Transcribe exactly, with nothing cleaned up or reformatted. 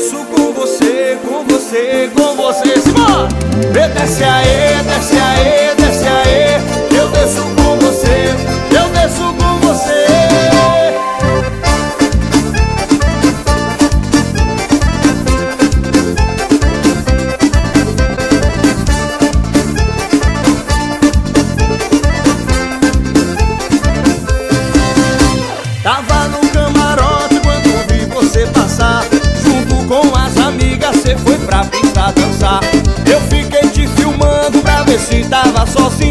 desço com você, com você, com você. Simbora! Desce aê, desce aê, desce aê. Eu desço com você, eu desço com você. Tava no camarote quando vi você passar. Junto com as amigas cê foi pra pista dançar. Eu fiquei te filmando pra ver se tava sozinho.